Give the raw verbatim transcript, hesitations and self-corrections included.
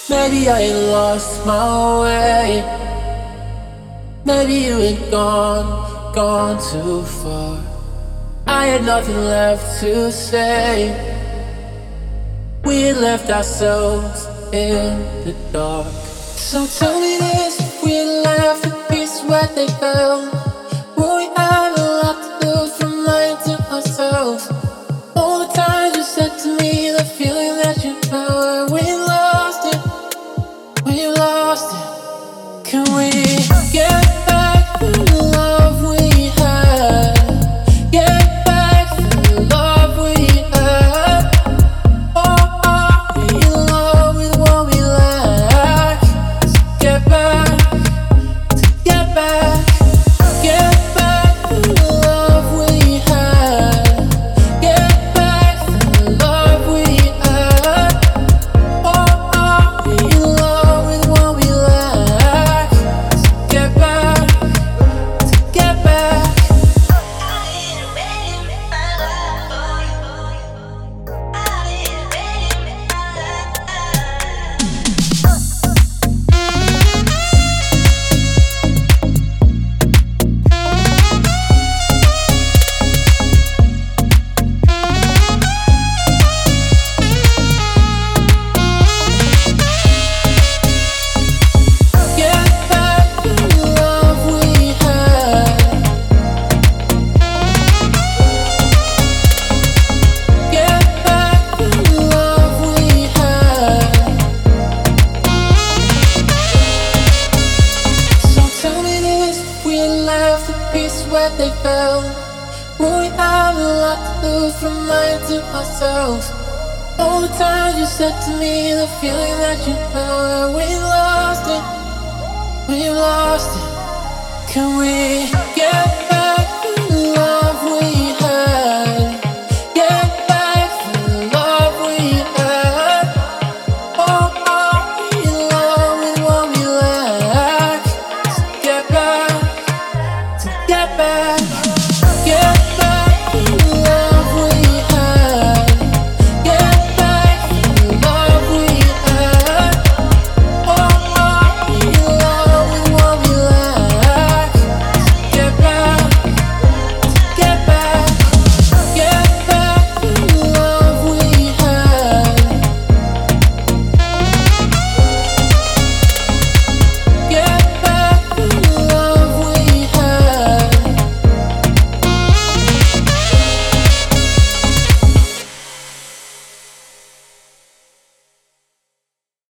Maybe I lost my way. Maybe you had gone, gone too far. I had nothing left to say. We had left ourselves in the dark. So tell me this, if we had left the pieces where they fell, would we have a lot to lose from lying to ourselves? All the times you said to me, the feeling that you felt, we lost it, we lost it. Can we get back to the love we had? Get back to the love we had. Or are we in love with what we lack? Get back, get back, get back to the love we had. Get back to the love we had. Or are we in love with what we lack? Get back, get back. Get back to the love we had. Get back to the love we had. So tell me this, if we had left the pieces where they fell, would we have a lot to lose from lying to ourselves? All the times you said to me, the feeling that you felt, we lost it, we lost it. Can we get back?